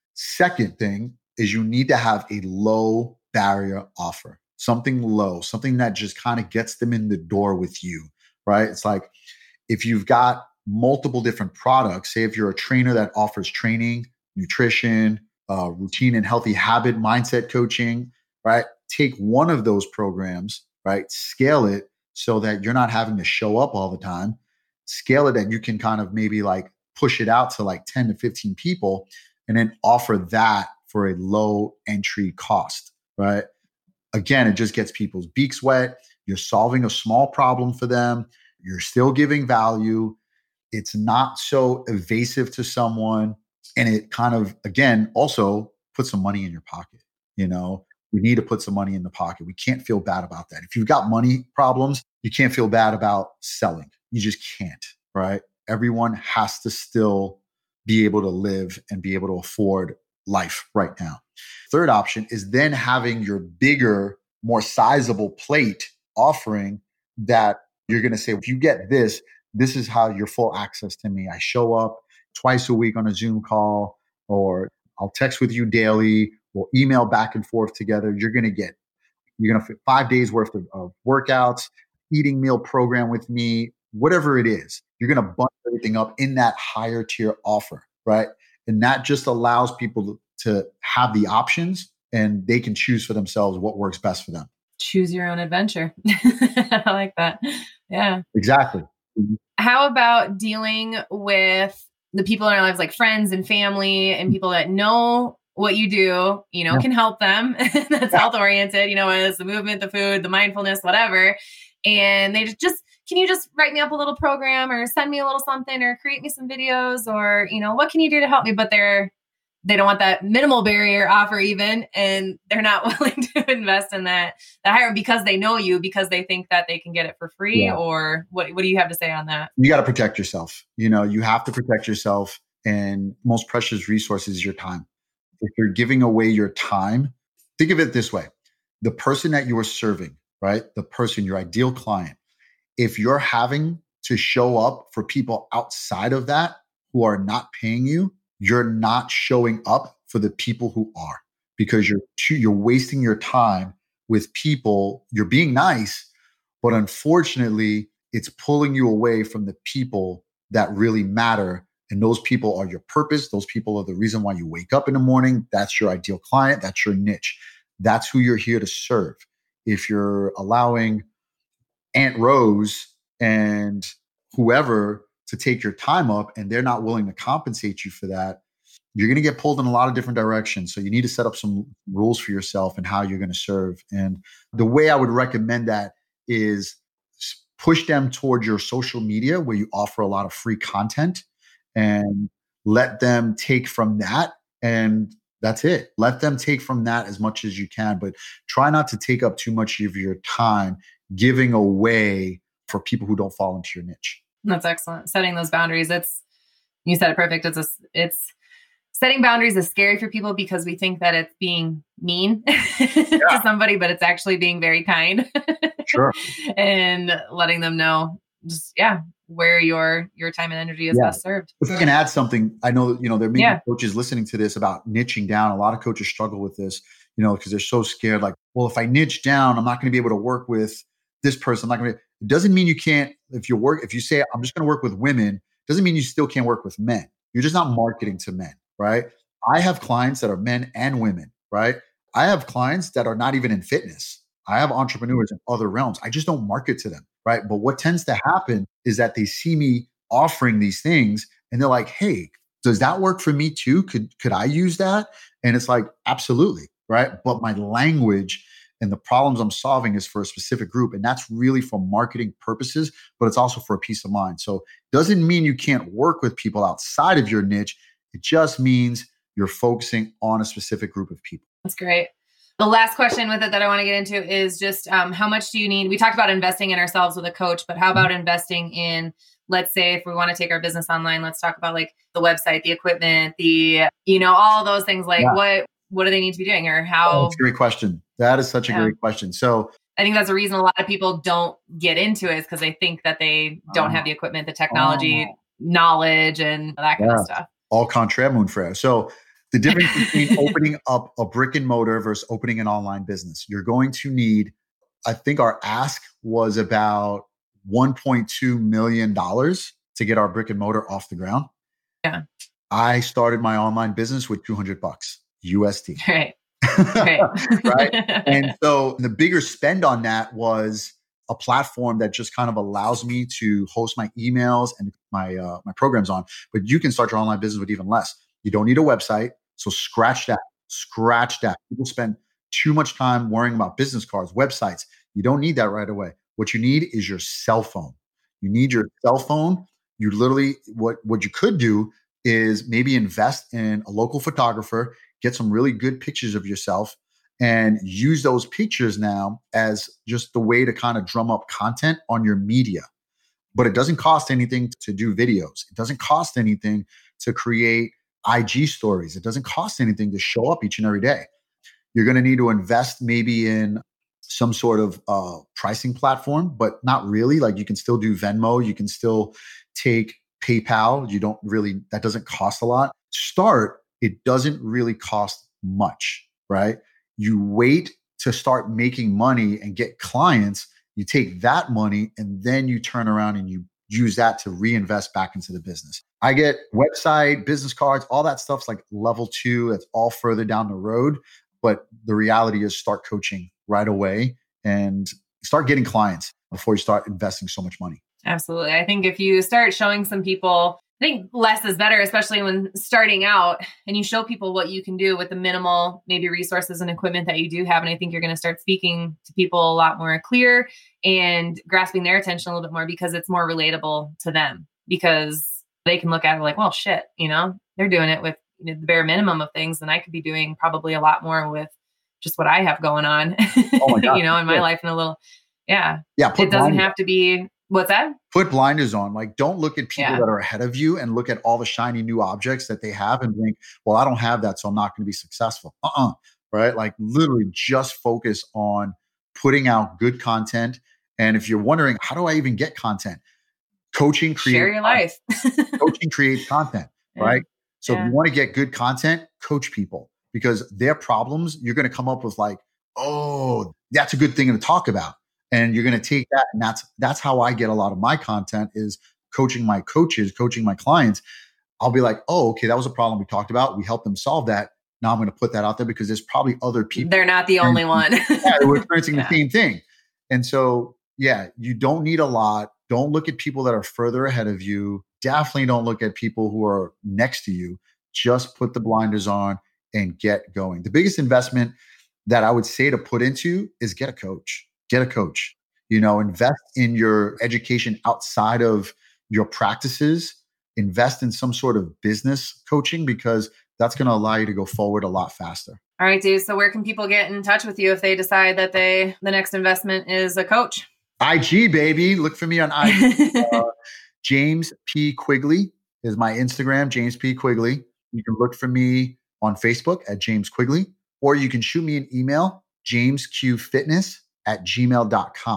Second thing is you need to have a low barrier offer, something low, something that just kind of gets them in the door with you, right? It's like if you've got multiple different products, say if you're a trainer that offers training, nutrition, uh, routine and healthy habit mindset coaching, right? Take one of those programs, right? Scale it so that you're not having to show up all the time. Scale it and you can kind of maybe like push it out to like ten to fifteen people and then offer that for a low entry cost, right? Again, it just gets people's beaks wet. You're solving a small problem for them. You're still giving value. It's not so evasive to someone. And it kind of, again, also puts some money in your pocket. You know, we need to put some money in the pocket. We can't feel bad about that. If you've got money problems, you can't feel bad about selling. You just can't, right? Everyone has to still be able to live and be able to afford life right now. Third option is then having your bigger, more sizable plate offering that you're going to say, if you get this, this is how you're full access to me. I show up twice a week on a Zoom call, or I'll text with you daily. We'll email back and forth together. You're going to get, you're going to fit five days worth of, of workouts, eating meal program with me, whatever it is. You're going to bundle everything up in that higher tier offer, right? And that just allows people to have the options and they can choose for themselves what works best for them. Choose your own adventure. I like that. Yeah. Exactly. How about dealing with the people in our lives, like friends and family and people that know what you do, you know, yeah. can help them. That's health oriented, you know, as the movement, the food, the mindfulness, whatever. And they just, just, can you just write me up a little program or send me a little something or create me some videos or, you know, what can you do to help me? But they're, they don't want that minimal barrier offer even, and they're not willing to invest in that, that higher because they know you, because they think that they can get it for free. Yeah. Or what, what do you have to say on that? You got to protect yourself. You know, you have to protect yourself, and most precious resource is your time. If you're giving away your time, think of it this way. The person that you are serving, right? The person, your ideal client, if you're having to show up for people outside of that who are not paying you, you're not showing up for the people who are, because you're too, you're wasting your time with people. You're being nice, but unfortunately, it's pulling you away from the people that really matter. And those people are your purpose. Those people are the reason why you wake up in the morning. That's your ideal client. That's your niche. That's who you're here to serve. If you're allowing Aunt Rose and whoever to take your time up and they're not willing to compensate you for that, you're going to get pulled in a lot of different directions. So you need to set up some rules for yourself and how you're going to serve. And the way I would recommend that is push them towards your social media where you offer a lot of free content, and let them take from that. And that's it. Let them take from that as much as you can, but try not to take up too much of your time giving away for people who don't fall into your niche. That's excellent. Setting those boundaries. It's, you said it perfect. It's a, it's setting boundaries is scary for people because we think that it's being mean yeah. to somebody, but it's actually being very kind. Sure. And letting them know just, yeah, where your, your time and energy is yeah. best served. If I can add something, I know, you know, there may yeah. be coaches listening to this about niching down. A lot of coaches struggle with this. you know, because they're so scared. Like, well, if I niche down, I'm not going to be able to work with this person. I'm not going to. It doesn't mean you can't. If you work, if you say I'm just going to work with women, doesn't mean you still can't work with men. You're just not marketing to men, right? I have clients that are men and women, right? I have clients that are not even in fitness. I have entrepreneurs in other realms. I just don't market to them, right? But what tends to happen is that they see me offering these things and they're like, hey, does that work for me too? Could could I use that? And it's like, absolutely, right? But my language and the problems I'm solving is for a specific group. And that's really for marketing purposes, but it's also for a peace of mind. So it doesn't mean you can't work with people outside of your niche. It just means you're focusing on a specific group of people. That's great. The last question with it that I want to get into is just um, how much do you need? We talked about investing in ourselves with a coach, but how about investing in, let's say, if we want to take our business online, let's talk about like the website, the equipment, the, you know, all those things. Like yeah. what, what do they need to be doing or how? Oh, that's a great question. That is such a yeah. great question. So I think that's the reason a lot of people don't get into it is because they think that they don't uh, have the equipment, the technology, uh, knowledge, and that kind yeah. of stuff. All contraire, mon frère. So the difference between opening up a brick and mortar versus opening an online business, you're going to need, I think our ask was about one point two million dollars to get our brick and mortar off the ground. Yeah. I started my online business with two hundred bucks U S D. Right. Right. Right. And so the bigger spend on that was a platform that just kind of allows me to host my emails and my uh, my programs on. But you can start your online business with even less. You don't need a website. So scratch that. Scratch that. People spend too much time worrying about business cards, websites. You don't need that right away. What you need is your cell phone. You need your cell phone. You literally, what, what you could do is maybe invest in a local photographer, get some really good pictures of yourself, and use those pictures now as just the way to kind of drum up content on your media. But it doesn't cost anything to do videos. It doesn't cost anything to create I G stories. It doesn't cost anything to show up each and every day. You're going to need to invest maybe in some sort of uh, pricing platform, but not really. Like you can still do Venmo. You can still take PayPal. You don't really, that doesn't cost a lot. Start, it doesn't really cost much, right? You wait to start making money and get clients. You take that money and then you turn around and you use that to reinvest back into the business. I get website, business cards, all that stuff's like level two. It's all further down the road. But the reality is start coaching right away and start getting clients before you start investing so much money. Absolutely. I think if you start showing some people, I think less is better, especially when starting out, and you show people what you can do with the minimal, maybe resources and equipment that you do have. And I think you're going to start speaking to people a lot more clear and grasping their attention a little bit more because it's more relatable to them, because they can look at it like, well, shit, you know, they're doing it with you know, the bare minimum of things. And I could be doing probably a lot more with just what I have going on, oh my God, you know, in my yeah. life in a little, yeah. Yeah. It doesn't have to be, what's that? Put blinders on. Like, don't look at people yeah. that are ahead of you and look at all the shiny new objects that they have and think, well, I don't have that, so I'm not going to be successful. Uh-uh. Right? Like literally just focus on putting out good content. And if you're wondering, how do I even get content? Coaching creates Share your life. Coaching creates content, yeah. right? So yeah. if you want to get good content, coach people, because their problems, you're going to come up with like, oh, that's a good thing to talk about. And you're going to take that. And that's, that's how I get a lot of my content is coaching my coaches, coaching my clients. I'll be like, oh, okay, that was a problem we talked about. We helped them solve that. Now I'm going to put that out there because there's probably other people. They're not the only one. yeah, we're experiencing yeah. the same thing. And so, yeah, you don't need a lot. Don't look at people that are further ahead of you. Definitely don't look at people who are next to you. Just put the blinders on and get going. The biggest investment that I would say to put into is get a coach. Get a coach. You know, invest in your education outside of your practices. Invest in some sort of business coaching because that's going to allow you to go forward a lot faster. All right, dude. So where can people get in touch with you if they decide that they the next investment is a coach? I G, baby. Look for me on I G. uh, James P. Quigley is my Instagram, James P. Quigley. You can look for me on Facebook at James Quigley, or you can shoot me an email, jamesqfitness at gmail dot com.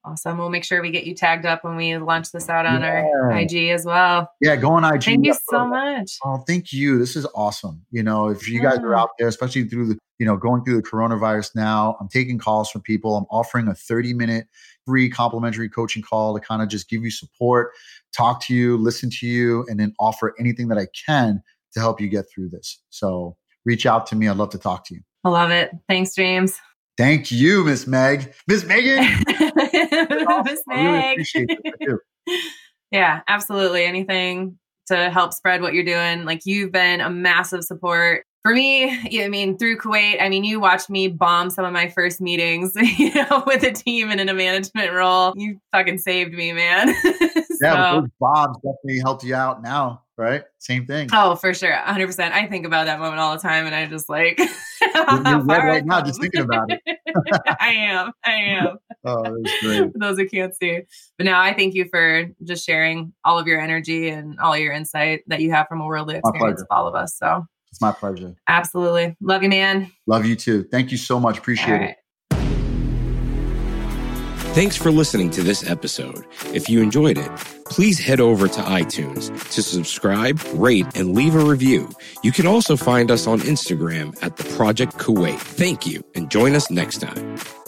Awesome. We'll make sure we get you tagged up when we launch this out on Yeah. our I G as well. Yeah, go on I G. Thank you so much. Oh, thank you. This is awesome. You know, if you guys are Yeah. out there, especially through the, you know, going through the coronavirus now, I'm taking calls from people. I'm offering a thirty minute free complimentary coaching call to kind of just give you support, talk to you, listen to you, and then offer anything that I can to help you get through this. So reach out to me. I'd love to talk to you. I love it. Thanks, James. Thank you, Miss Meg. Miss Megan. Miss I really Meg. appreciate it. I do. Yeah, absolutely. Anything to help spread what you're doing. Like, you've been a massive support for me. I mean, through Kuwait, I mean, you watched me bomb some of my first meetings, you know, with a team and in a management role. You fucking saved me, man. Yeah, So- but those bombs definitely helped you out now, right? Same thing. Oh, for sure. one hundred percent. I think about that moment all the time, and I just like, You're, you're red right now just thinking about it. I am. I am. Oh, that's great. For those who can't see. But no, I thank you for just sharing all of your energy and all your insight that you have from a worldly experience pleasure. with all of us. So It's my pleasure. absolutely. Love you, man. Love you too. Thank you so much. Appreciate All it. right. Thanks for listening to this episode. If you enjoyed it, please head over to iTunes to subscribe, rate, and leave a review. You can also find us on Instagram at The Project Kuwait. Thank you, and join us next time.